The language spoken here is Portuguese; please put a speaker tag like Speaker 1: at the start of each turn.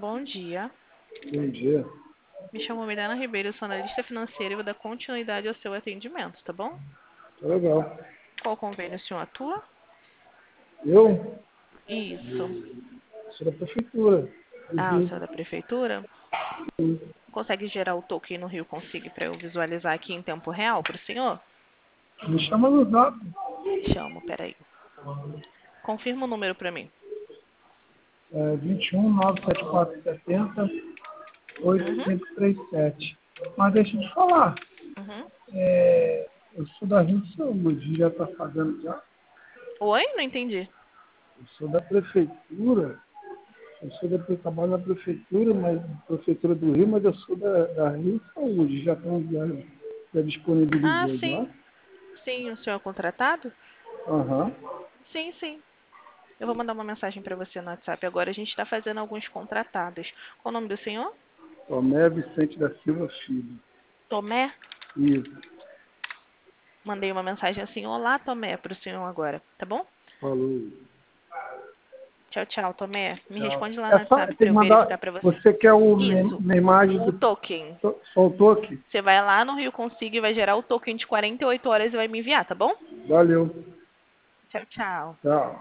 Speaker 1: bom dia.
Speaker 2: Bom dia.
Speaker 1: Me chamo Milena Ribeiro, sou analista financeira e vou dar continuidade ao seu atendimento, tá bom?
Speaker 2: Tá legal.
Speaker 1: Qual convênio o senhor atua?
Speaker 2: Eu
Speaker 1: Isso.
Speaker 2: sou da prefeitura do
Speaker 1: Ah, o
Speaker 2: Rio.
Speaker 1: senhor é da prefeitura? Consegue gerar o token no Rio Consigo para eu visualizar aqui em tempo real para o senhor?
Speaker 2: Me chama no zap.
Speaker 1: Chamo, peraí. Confirma o número para mim.
Speaker 2: 21 974 70
Speaker 1: Uhum.
Speaker 2: 8537. Mas deixa eu te falar.
Speaker 1: Uhum.
Speaker 2: Eu sou da Rio de Saúde, já está pagando já.
Speaker 1: Oi? Não entendi.
Speaker 2: Eu sou da prefeitura. Trabalho na prefeitura, mas prefeitura do Rio, mas eu sou da Rio de Saúde. Já
Speaker 1: Ah,
Speaker 2: disponibilizou já.
Speaker 1: sim. Sim, o senhor é contratado?
Speaker 2: Aham.
Speaker 1: Sim, sim. Eu vou mandar uma mensagem para você no WhatsApp. Agora a gente está fazendo alguns contratados. Qual o nome do senhor?
Speaker 2: Tomé Vicente da Silva Filho.
Speaker 1: Tomé?
Speaker 2: Isso.
Speaker 1: Mandei uma mensagem assim: Olá, Tomé, para o senhor agora, tá bom?
Speaker 2: Falou.
Speaker 1: Tchau, tchau, Tomé. Me
Speaker 2: Tchau.
Speaker 1: responde lá no
Speaker 2: É só,
Speaker 1: WhatsApp
Speaker 2: tem
Speaker 1: para
Speaker 2: que
Speaker 1: eu
Speaker 2: mandar.
Speaker 1: verificar para você.
Speaker 2: Você quer
Speaker 1: Isso,
Speaker 2: minha imagem
Speaker 1: o token.
Speaker 2: soltou aqui.
Speaker 1: Você vai lá no Rio Consigo e vai gerar o token de 48 horas e vai me enviar, tá bom?
Speaker 2: Valeu.
Speaker 1: Tchau, tchau.
Speaker 2: Tchau.